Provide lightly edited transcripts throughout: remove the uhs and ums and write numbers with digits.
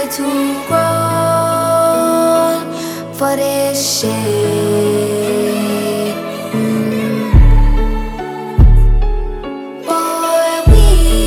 too grown for this shit. Boy, we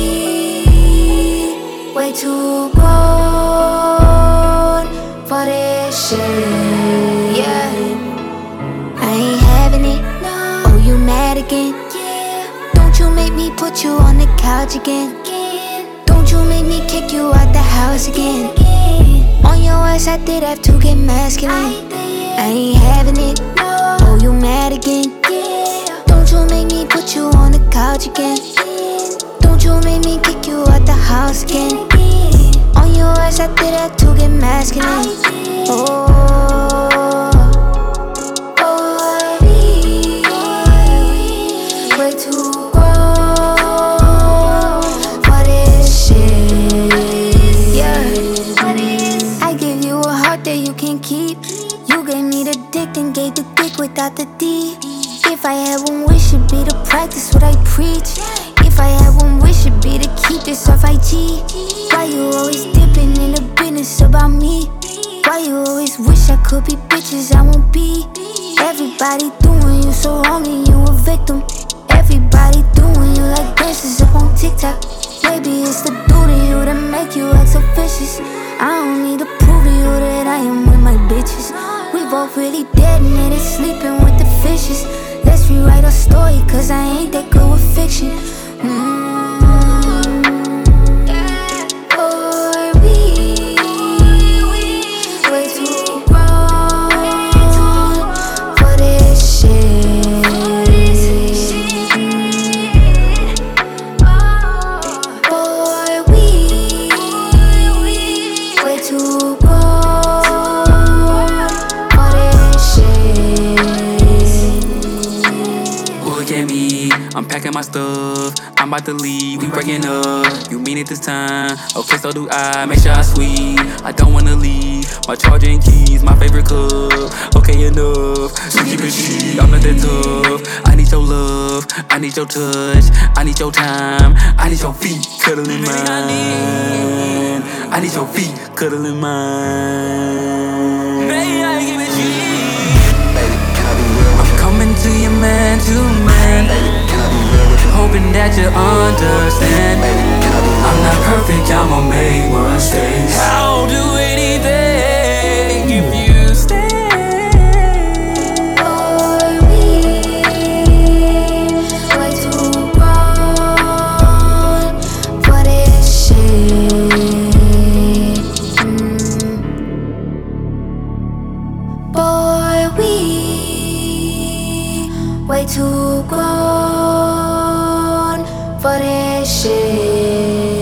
way too grown for this shit. Yeah, I ain't having it. No. Oh, you mad again? Yeah. Don't you make me put you on the couch again? Don't you make me kick you out the house again? On your ass I did have to get masculine. I ain't having it. Oh, you mad again? Don't you make me put you on the couch again? Don't you make me kick you out the house again? On your ass I did have to get masculine. Oh, way too grown for this shit. Yeah, I gave you a heart that you can't keep. You gave me the dick, then gave the dick without the D. If I had one wish, it'd be to practice what I preach. If I had one wish, it'd be to keep this off IG. Why you always dipping in the business about me? Why you always wish I could be bitches I won't be? Everybody doing you so wrong and you a victim. Everybody doing you like dances up on TikTok. Maybe it's the dude in you that make you act so vicious. I don't need to prove to you that I am with my bitches. We both really dead and it is sleeping with the fishes. Let's rewrite our story, cause I ain't that good with fiction. Boy, we way too grown for this shit. Boy, we way too grown for this shit. Look at me, I'm packing my stuff. I'm about to leave, we breaking up. You mean it this time? Okay, so do I. Make sure I sweet. I don't wanna leave. My charger and keys, my favorite cup. Okay, enough. So keep it cheap. I'm not that tough. I need your love. I need your touch. I need your time. I need your feet cuddling mine. I need your feet cuddling mine. Baby, I give it cheap. I'm coming to you man to man. Hoping that you understand. I'm not perfect, I'ma make mistakes. I'll do anything if you stay. Boy, we way too grown for this shit. Boy, we way too grown for this shit.